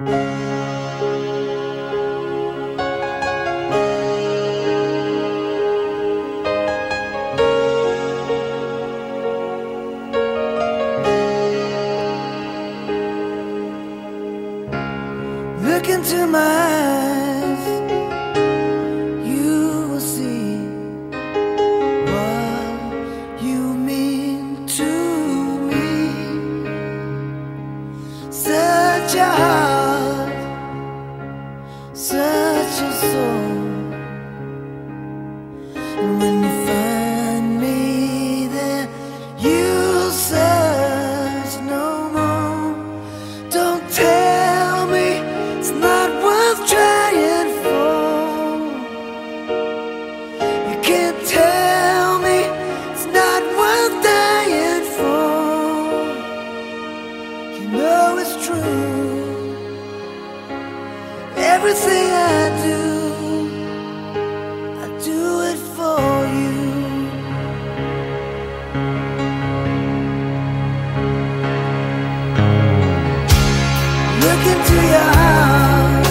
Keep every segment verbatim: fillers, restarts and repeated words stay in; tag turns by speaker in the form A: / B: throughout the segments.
A: Look into my eyes, you will see what you mean to me. Such a heart, such a soul. And when you find me there, you'll search no more. Don't tell me it's not worth trying for. You can't tell me it's not worth dying for. You know it's true. Everything I do, I do it for you. Look into your heart,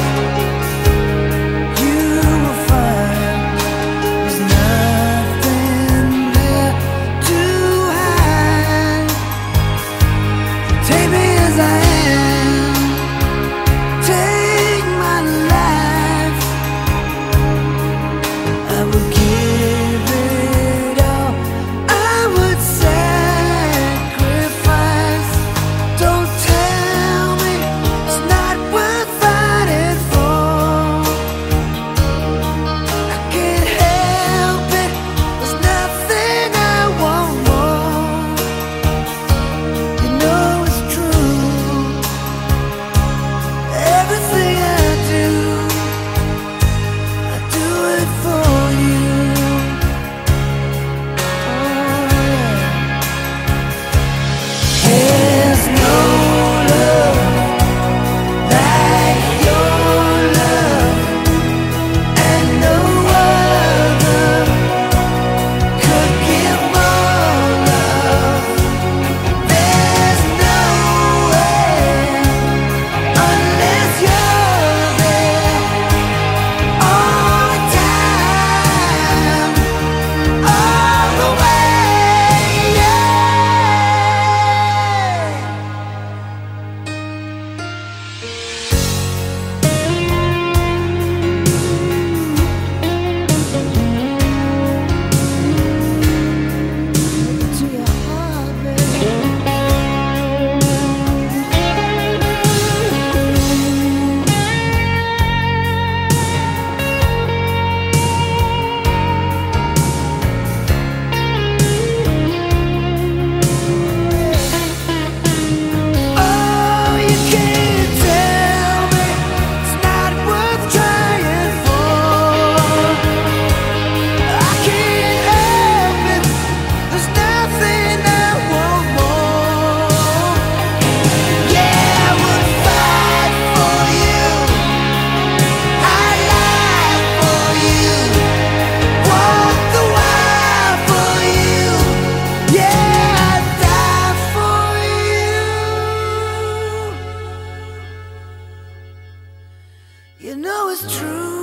A: you will find there's nothing there to hide. Take me as I am, take my life. I will give it all, I would sacrifice. Don't tell me it's not worth fighting for. I can't help it, there's nothing I want more. You know it's true. Everything I do, I do it for you. Oh, yeah. There's no love like your love, and no other could give more love. There's no way unless you're there all the time, all the way, yeah. To your heart, baby. Oh, you can't tell me it's not worth trying for. I can't help it, there's nothing I want more. Yeah, I would fight for you, I lie for you, walk the wire for you. Yeah, I'd die for you. You know it's true.